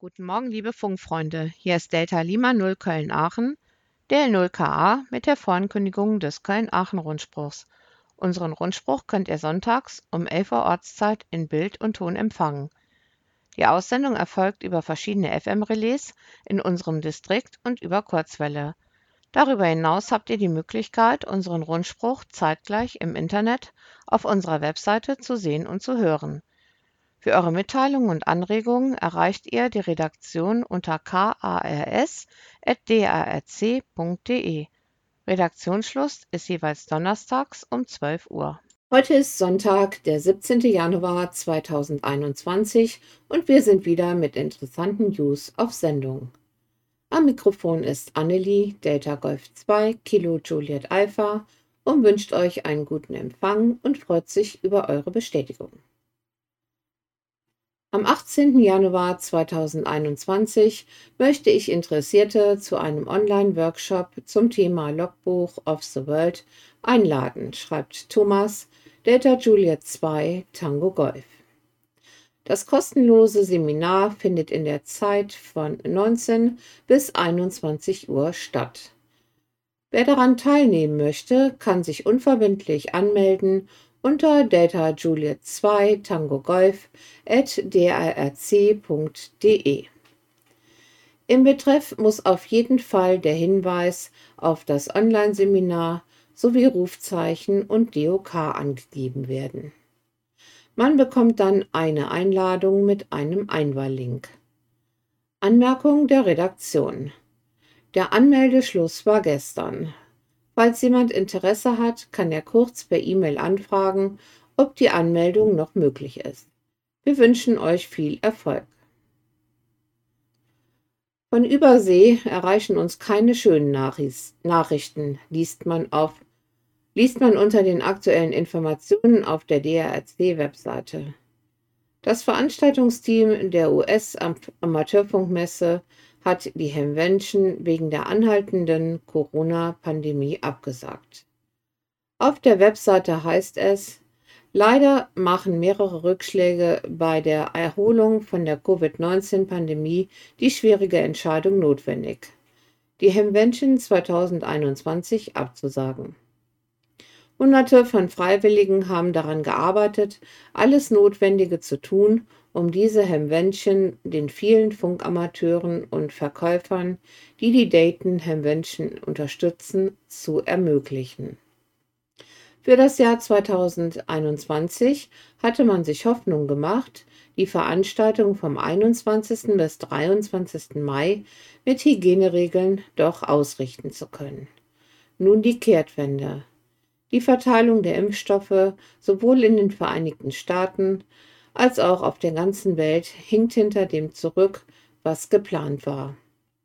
Guten Morgen, liebe Funkfreunde. Hier ist Delta Lima 0 Köln-Aachen, der 0KA mit der Vorankündigung des Köln-Aachen-Rundspruchs. Unseren Rundspruch könnt ihr sonntags um 11 Uhr Ortszeit in Bild und Ton empfangen. Die Aussendung erfolgt über verschiedene FM-Relais in unserem Distrikt und über Kurzwelle. Darüber hinaus habt ihr die Möglichkeit, unseren Rundspruch zeitgleich im Internet auf unserer Webseite zu sehen und zu hören. Für eure Mitteilungen und Anregungen erreicht ihr die Redaktion unter kars@drc.de. Redaktionsschluss ist jeweils donnerstags um 12 Uhr. Heute ist Sonntag, der 17. Januar 2021 und wir sind wieder mit interessanten News auf Sendung. Am Mikrofon ist Annelie, Delta Golf 2, Kilo Juliet Alpha und wünscht euch einen guten Empfang und freut sich über eure Bestätigung. Am 18. Januar 2021 möchte ich Interessierte zu einem Online-Workshop zum Thema Logbuch of the World einladen, schreibt Thomas, Delta Juliet 2, Tango Golf. Das kostenlose Seminar findet in der Zeit von 19 bis 21 Uhr statt. Wer daran teilnehmen möchte, kann sich unverbindlich anmelden unter Delta Juliet 2 Tango Golf @drc.de. Im Betreff muss auf jeden Fall der Hinweis auf das Online-Seminar sowie Rufzeichen und DOK angegeben werden. Man bekommt dann eine Einladung mit einem Einwahllink. Anmerkung der Redaktion: Der Anmeldeschluss war gestern. Falls jemand Interesse hat, kann er kurz per E-Mail anfragen, ob die Anmeldung noch möglich ist. Wir wünschen euch viel Erfolg. Von Übersee erreichen uns keine schönen Nachrichten, liest man unter den aktuellen Informationen auf der DRC-Webseite. Das Veranstaltungsteam der US-Amateurfunkmesse hat die Hamvention wegen der anhaltenden Corona-Pandemie abgesagt. Auf der Webseite heißt es: Leider machen mehrere Rückschläge bei der Erholung von der Covid-19-Pandemie die schwierige Entscheidung notwendig, die Hamvention 2021 abzusagen. Hunderte von Freiwilligen haben daran gearbeitet, alles Notwendige zu tun, um diese Hamvention den vielen Funkamateuren und Verkäufern, die die Dayton Hamvention unterstützen, zu ermöglichen. Für das Jahr 2021 hatte man sich Hoffnung gemacht, die Veranstaltung vom 21. bis 23. Mai mit Hygieneregeln doch ausrichten zu können. Nun die Kehrtwende. Die Verteilung der Impfstoffe sowohl in den Vereinigten Staaten als auch auf der ganzen Welt hinkt hinter dem zurück, was geplant war.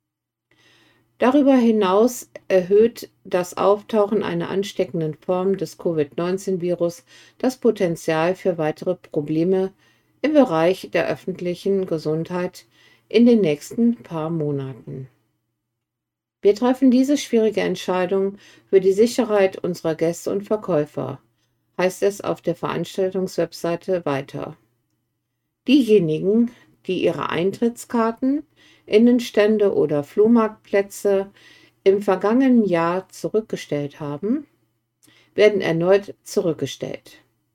Darüber hinaus erhöht das Auftauchen einer ansteckenden Form des Covid-19-Virus das Potenzial für weitere Probleme im Bereich der öffentlichen Gesundheit in den nächsten paar Monaten. Wir treffen diese schwierige Entscheidung für die Sicherheit unserer Gäste und Verkäufer, heißt es auf der Veranstaltungswebseite weiter. Diejenigen, die ihre Eintrittskarten, Innenstände oder Flohmarktplätze im vergangenen Jahr zurückgestellt haben, werden erneut zurückgestellt.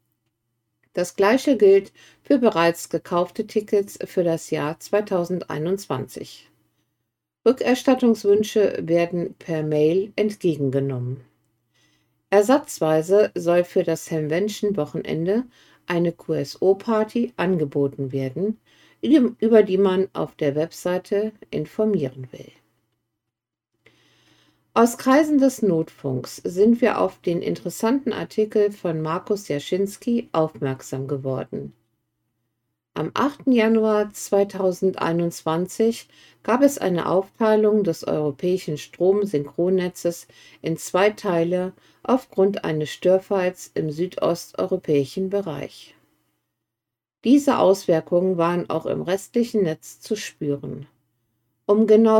Das Gleiche gilt für bereits gekaufte Tickets für das Jahr 2021. Rückerstattungswünsche werden per Mail entgegengenommen. Ersatzweise soll für das Hamvention-Wochenende eine QSO-Party angeboten werden, über die man auf der Webseite informieren will. Aus Kreisen des Notfunks sind wir auf den interessanten Artikel von Markus Jaschinski aufmerksam geworden. Am 8. Januar 2021 gab es eine Aufteilung des europäischen Stromsynchronnetzes in zwei Teile aufgrund eines Störfalls im südosteuropäischen Bereich. Diese Auswirkungen waren auch im restlichen Netz zu spüren. Um genau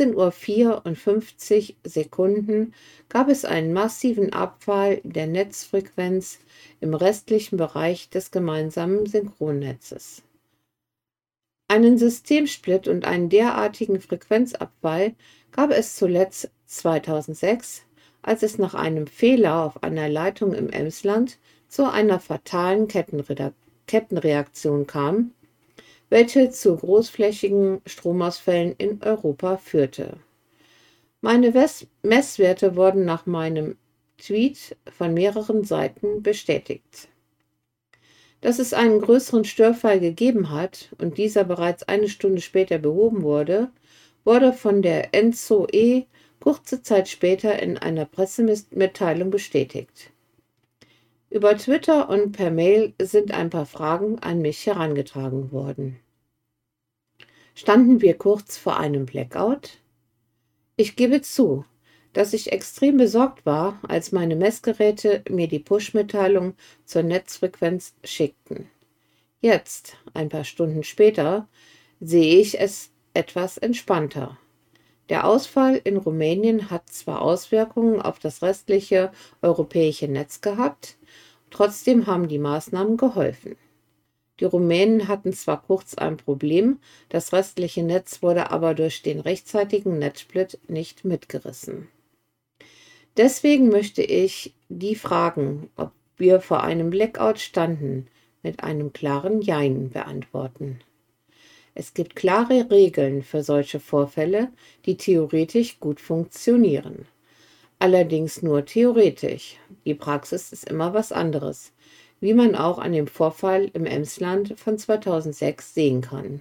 14:54 Uhr gab es einen massiven Abfall der Netzfrequenz im restlichen Bereich des gemeinsamen Synchronnetzes. Einen Systemsplit und einen derartigen Frequenzabfall gab es zuletzt 2006, als es nach einem Fehler auf einer Leitung im Emsland zu einer fatalen Kettenreaktion kam, welche zu großflächigen Stromausfällen in Europa führte. Meine Messwerte wurden nach meinem Tweet von mehreren Seiten bestätigt. Dass es einen größeren Störfall gegeben hat und dieser bereits eine Stunde später behoben wurde, wurde von der NZOE kurze Zeit später in einer Pressemitteilung bestätigt. Über Twitter und per Mail sind ein paar Fragen an mich herangetragen worden. Standen wir kurz vor einem Blackout? Ich gebe zu, dass ich extrem besorgt war, als meine Messgeräte mir die Push-Mitteilung zur Netzfrequenz schickten. Jetzt, ein paar Stunden später, sehe ich es etwas entspannter. Der Ausfall in Rumänien hat zwar Auswirkungen auf das restliche europäische Netz gehabt, trotzdem haben die Maßnahmen geholfen. Die Rumänen hatten zwar kurz ein Problem, das restliche Netz wurde aber durch den rechtzeitigen Netzsplit nicht mitgerissen. Deswegen möchte ich die fragen, ob wir vor einem Blackout standen, mit einem klaren Jein beantworten. Es gibt klare Regeln für solche Vorfälle, die theoretisch gut funktionieren. Allerdings nur theoretisch. Die Praxis ist immer was anderes, wie man auch an dem Vorfall im Emsland von 2006 sehen kann.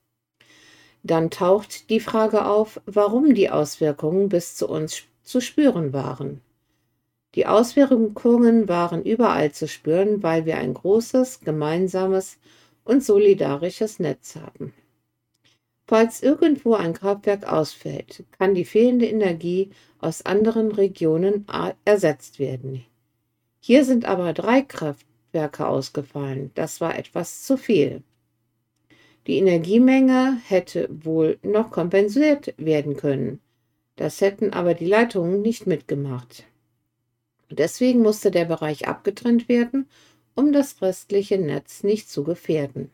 Dann taucht die Frage auf, warum die Auswirkungen bis zu uns zu spüren waren. Die Auswirkungen waren überall zu spüren, weil wir ein großes, gemeinsames und solidarisches Netz haben. Falls irgendwo ein Kraftwerk ausfällt, kann die fehlende Energie aus anderen Regionen ersetzt werden. Hier sind aber 3 Kraftwerke ausgefallen. Das war etwas zu viel. Die Energiemenge hätte wohl noch kompensiert werden können. Das hätten aber die Leitungen nicht mitgemacht. Deswegen musste der Bereich abgetrennt werden, um das restliche Netz nicht zu gefährden.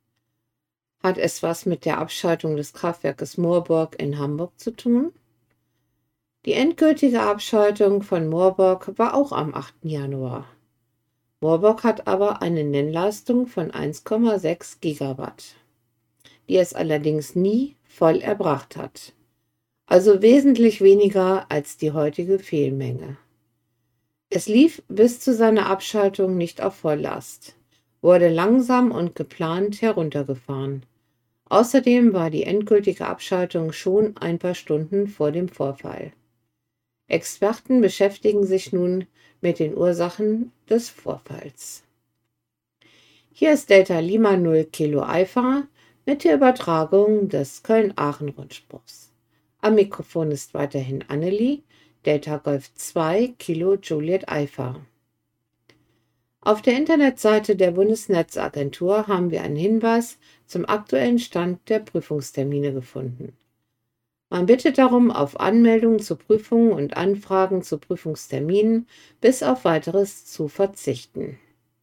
Hat es was mit der Abschaltung des Kraftwerkes Moorburg in Hamburg zu tun? Die endgültige Abschaltung von Moorburg war auch am 8. Januar. Moorburg hat aber eine Nennleistung von 1,6 Gigawatt, die es allerdings nie voll erbracht hat. Also wesentlich weniger als die heutige Fehlmenge. Es lief bis zu seiner Abschaltung nicht auf Volllast, wurde langsam und geplant heruntergefahren. Außerdem war die endgültige Abschaltung schon ein paar Stunden vor dem Vorfall. Experten beschäftigen sich nun mit den Ursachen des Vorfalls. Hier ist Delta Lima 0 Kilo Alpha mit der Übertragung des Köln-Aachen-Rundspruchs. Am Mikrofon ist weiterhin Annelie, Delta Golf 2 Kilo Juliet Alpha. Auf der Internetseite der Bundesnetzagentur haben wir einen Hinweis zum aktuellen Stand der Prüfungstermine gefunden. Man bittet darum, auf Anmeldungen zu Prüfungen und Anfragen zu Prüfungsterminen bis auf weiteres zu verzichten.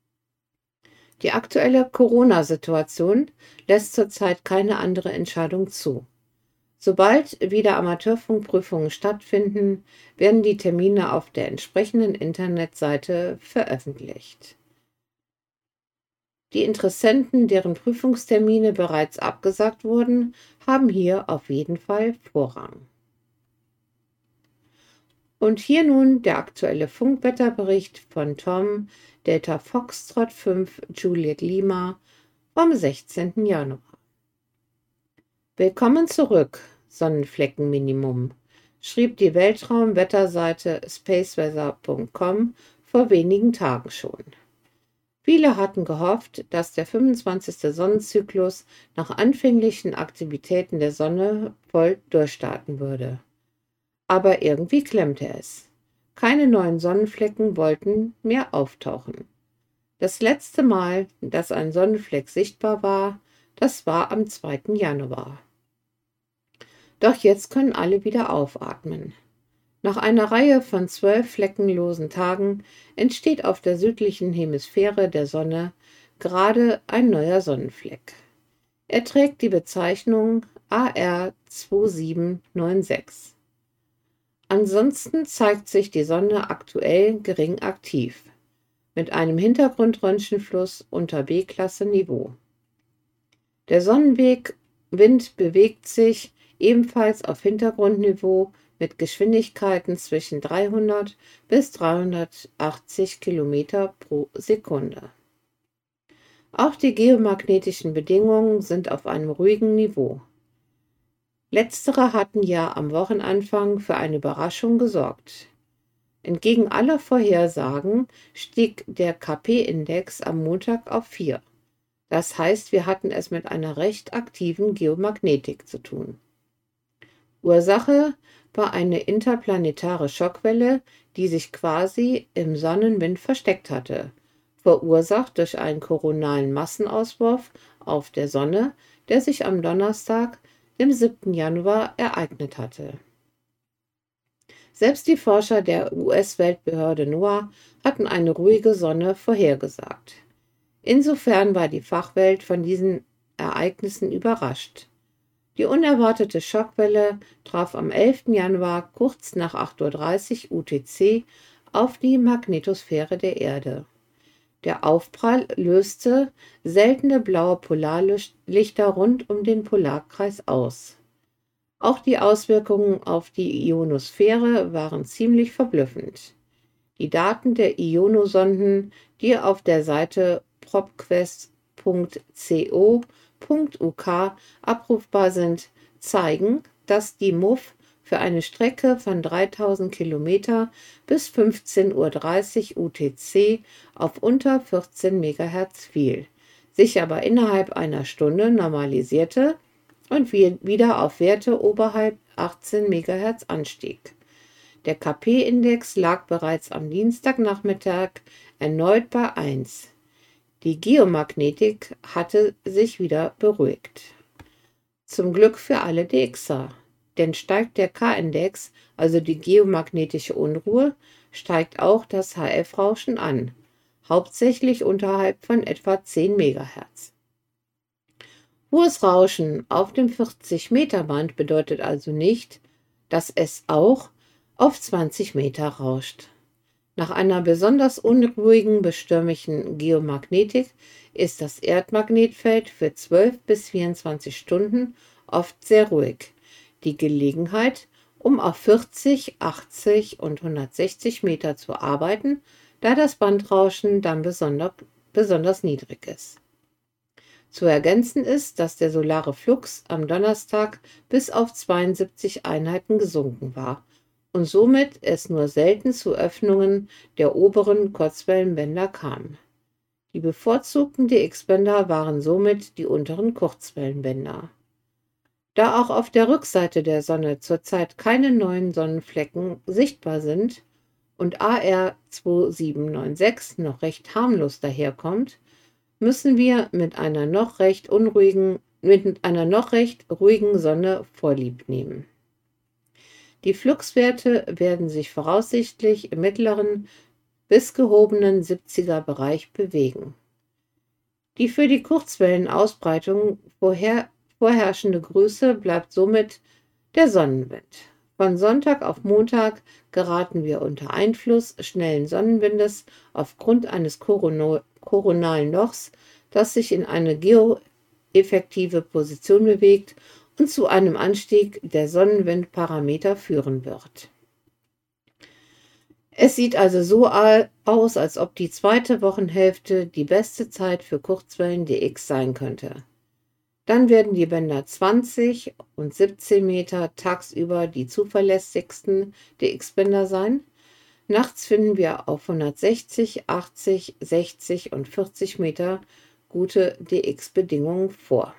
Die aktuelle Corona-Situation lässt zurzeit keine andere Entscheidung zu. Sobald wieder Amateurfunkprüfungen stattfinden, werden die Termine auf der entsprechenden Internetseite veröffentlicht. Die Interessenten, deren Prüfungstermine bereits abgesagt wurden, haben hier auf jeden Fall Vorrang. Und hier nun der aktuelle Funkwetterbericht von Tom Delta Foxtrot 5 Juliet Lima vom 16. Januar. Willkommen zurück, Sonnenfleckenminimum, schrieb die Weltraumwetterseite spaceweather.com vor wenigen Tagen schon. Viele hatten gehofft, dass der 25. Sonnenzyklus nach anfänglichen Aktivitäten der Sonne voll durchstarten würde. Aber irgendwie klemmte es. Keine neuen Sonnenflecken wollten mehr auftauchen. Das letzte Mal, dass ein Sonnenfleck sichtbar war, das war am 2. Januar. Doch jetzt können alle wieder aufatmen. Nach einer Reihe von 12 fleckenlosen Tagen entsteht auf der südlichen Hemisphäre der Sonne gerade ein neuer Sonnenfleck. Er trägt die Bezeichnung AR2796. Ansonsten zeigt sich die Sonne aktuell gering aktiv, mit einem Hintergrundröntgenfluss unter B-Klasse-Niveau. Der Sonnenwind bewegt sich ebenfalls auf Hintergrundniveau mit Geschwindigkeiten zwischen 300 bis 380 Kilometer pro Sekunde. Auch die geomagnetischen Bedingungen sind auf einem ruhigen Niveau. Letztere hatten ja am Wochenanfang für eine Überraschung gesorgt. Entgegen aller Vorhersagen stieg der KP-Index am Montag auf 4. Das heißt, wir hatten es mit einer recht aktiven Geomagnetik zu tun. Ursache war eine interplanetare Schockwelle, die sich quasi im Sonnenwind versteckt hatte, verursacht durch einen koronalen Massenauswurf auf der Sonne, der sich am Donnerstag, dem 7. Januar, ereignet hatte. Selbst die Forscher der US-Weltbehörde NOAA hatten eine ruhige Sonne vorhergesagt. Insofern war die Fachwelt von diesen Ereignissen überrascht. Die unerwartete Schockwelle traf am 11. Januar kurz nach 8:30 Uhr UTC auf die Magnetosphäre der Erde. Der Aufprall löste seltene blaue Polarlichter rund um den Polarkreis aus. Auch die Auswirkungen auf die Ionosphäre waren ziemlich verblüffend. Die Daten der Ionosonden, die auf der Seite propquest.co.uk abrufbar sind, zeigen, dass die MUF für eine Strecke von 3000 Kilometer bis 15:30 Uhr UTC auf unter 14 MHz fiel, sich aber innerhalb einer Stunde normalisierte und wieder auf Werte oberhalb 18 MHz anstieg. Der KP-Index lag bereits am Dienstagnachmittag erneut bei 1. Die Geomagnetik hatte sich wieder beruhigt. Zum Glück für alle DXer, denn steigt der K-Index, also die geomagnetische Unruhe, steigt auch das HF-Rauschen an, hauptsächlich unterhalb von etwa 10 MHz. Hohes Rauschen auf dem 40-Meter-Band bedeutet also nicht, dass es auch auf 20 Meter rauscht. Nach einer besonders unruhigen bestürmischen Geomagnetik ist das Erdmagnetfeld für 12 bis 24 Stunden oft sehr ruhig. Die Gelegenheit, um auf 40, 80 und 160 Meter zu arbeiten, da das Bandrauschen dann besonders niedrig ist. Zu ergänzen ist, dass der solare Flux am Donnerstag bis auf 72 Einheiten gesunken war und somit es nur selten zu Öffnungen der oberen Kurzwellenbänder kam. Die bevorzugten DX-Bänder waren somit die unteren Kurzwellenbänder. Da auch auf der Rückseite der Sonne zurzeit keine neuen Sonnenflecken sichtbar sind und AR2796 noch recht harmlos daherkommt, müssen wir mit einer noch recht ruhigen Sonne Vorlieb nehmen. Die Fluxwerte werden sich voraussichtlich im mittleren bis gehobenen 70er Bereich bewegen. Die für die Kurzwellenausbreitung vorherrschende Größe bleibt somit der Sonnenwind. Von Sonntag auf Montag geraten wir unter Einfluss schnellen Sonnenwindes aufgrund eines koronalen Lochs, das sich in eine geoeffektive Position bewegt und zu einem Anstieg der Sonnenwindparameter führen wird. Es sieht also so aus, als ob die zweite Wochenhälfte die beste Zeit für Kurzwellen-DX sein könnte. Dann werden die Bänder 20 und 17 Meter tagsüber die zuverlässigsten DX-Bänder sein. Nachts finden wir auf 160, 80, 60 und 40 Meter gute DX-Bedingungen vor.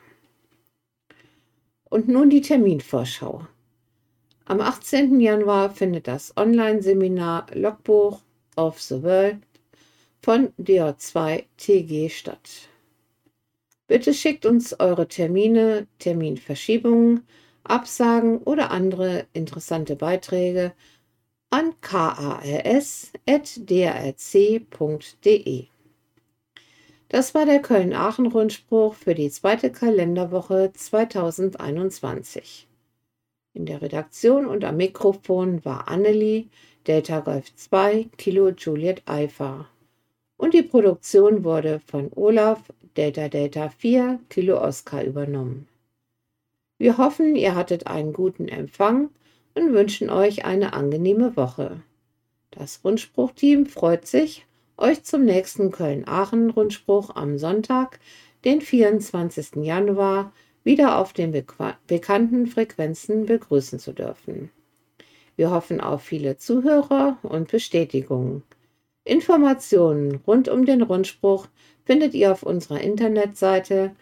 Und nun die Terminvorschau. Am 18. Januar findet das Online-Seminar Logbook of the World von DO2TG statt. Bitte schickt uns eure Termine, Terminverschiebungen, Absagen oder andere interessante Beiträge an kars@drc.de. Das war der Köln-Aachen-Rundspruch für die zweite Kalenderwoche 2021. In der Redaktion und am Mikrofon war Annelie, Delta Golf 2, Kilo Juliet Alpha. Und die Produktion wurde von Olaf, Delta Delta 4, Kilo Oscar übernommen. Wir hoffen, ihr hattet einen guten Empfang und wünschen euch eine angenehme Woche. Das Rundspruchteam freut sich, euch zum nächsten Köln-Aachen-Rundspruch am Sonntag, den 24. Januar, wieder auf den bekannten Frequenzen begrüßen zu dürfen. Wir hoffen auf viele Zuhörer und Bestätigungen. Informationen rund um den Rundspruch findet ihr auf unserer Internetseite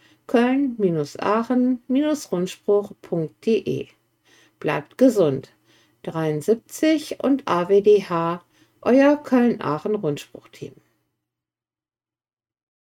köln-aachen-rundspruch.de. Bleibt gesund. 73 und AWDH, euer Köln-Aachen-Rundspruchteam.